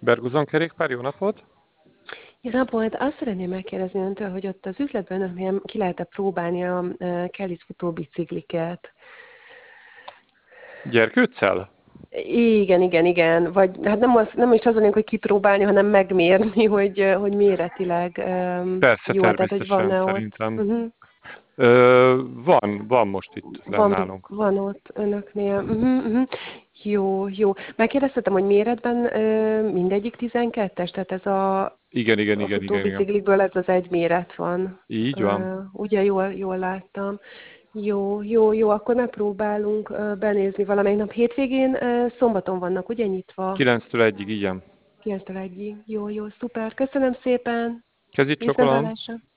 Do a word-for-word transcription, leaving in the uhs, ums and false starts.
Berguzon kerékpár, jó napot! Jó napot! Azt szeretném megkérdezni öntől, hogy ott az üzletben önöknél ki lehet-e próbálni a e, Kelly's futóbicikliket? Gyerkőccel? Igen, igen, igen. Vagy hát nem, az, nem is az vagyunk, hogy kipróbálni, hanem megmérni, hogy, e, hogy méretileg um, Persze, jó, tehát hogy természetesen, van-e ott. szerintem. Uh-huh. Ö, van, van most itt lenn Van, nálunk. van ott önöknél. Uh-huh, uh-huh. Jó, jó. Megkérdeztetem, hogy méretben ö, mindegyik tizenkettes, tehát ez a, Igen, igen, a igen, igen, igen. futóbiciklikből ez az egy méret van. Így van. Ö, ugye jól, jól láttam. Jó, jó, jó, akkor megpróbálunk ö, benézni valamelyik nap. Hétvégén, ö, szombaton vannak, ugye nyitva? kilenctől egyig, igen. kilenctől egyig. Jó, jó, szuper. Köszönöm szépen. Kezit csokolom. Viszonthallásra.